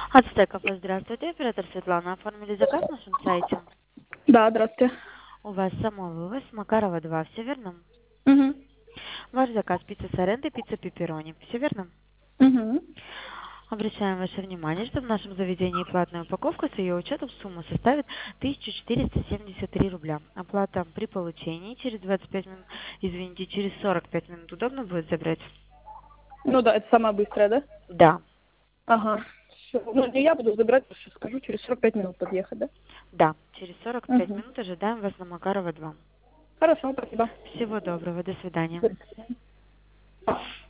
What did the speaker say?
Ацтеков, здравствуйте. Оператор Светлана. Оформили заказ на нашем сайте. Да, здравствуйте. У вас самовывоз Макарова 2, все верно? Угу. Ваш заказ пицца Соренто, пицца пепперони, все верно? Угу. Обращаем ваше внимание, что в нашем заведении платная упаковка с ее учетом сумма составит 1473 рубля. Оплата при получении через 25 минут, извините, через 45 минут удобно будет забрать? Ну да, это самое быстрое, да? Да, Ага. Всё. Ну, не я буду забирать, сейчас скажу, через 45 минут подъехать, да? да, через 45 Угу. минут ожидаем вас на Макарова 2. Хорошо, спасибо. Всего доброго, до свидания. До свидания.